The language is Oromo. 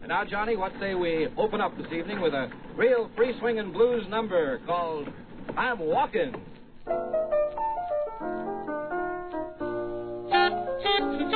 And now, Johnny, what say we open up this evening with a real free-swinging blues number called I'm Walking.